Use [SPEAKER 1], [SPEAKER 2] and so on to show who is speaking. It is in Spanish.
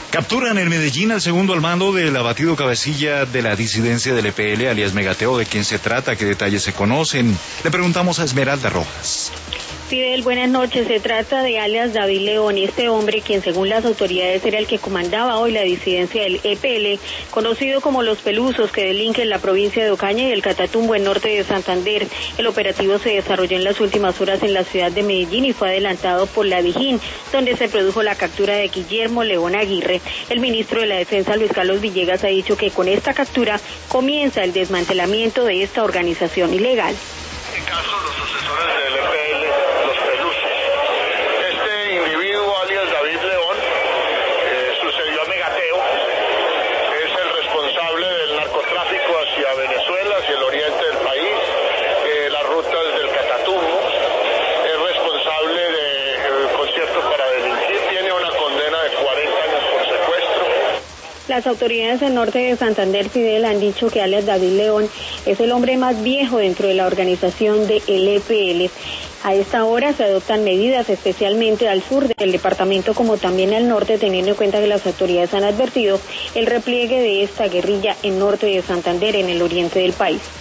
[SPEAKER 1] Capturan en Medellín al segundo al mando del abatido cabecilla de la disidencia del EPL, alias Megateo. ¿De quién se trata? ¿Qué detalles se conocen? Le preguntamos a Esmeralda Rojas.
[SPEAKER 2] Fidel, buenas noches. Se trata de alias David León, este hombre quien según las autoridades era el que comandaba hoy la disidencia del EPL, conocido como Los Pelusos, que delinque en la provincia de Ocaña y el Catatumbo en norte de Santander. El operativo se desarrolló en las últimas horas en la ciudad de Medellín y fue adelantado por la Dijín, donde se produjo la captura de Guillermo León Aguirre. El ministro de la Defensa, Luis Carlos Villegas, ha dicho que con esta captura comienza el desmantelamiento de esta organización ilegal.
[SPEAKER 3] En caso de los sucesores del EPL, Los Pelusos, este individuo, alias David León, sucedió a Megateo, es el responsable del narcotráfico hacia Venezuela, hacia el oriente del país, las rutas del Catatumbo, es responsable de conciertos para delinquir, tiene una condena de 40 años por secuestro.
[SPEAKER 2] Las autoridades del norte de Santander, Fidel, han dicho que alias David León es el hombre más viejo dentro de la organización del EPL. A esta hora se adoptan medidas especialmente al sur del departamento como también al norte, teniendo en cuenta que las autoridades han advertido el repliegue de esta guerrilla en norte de Santander, en el oriente del país.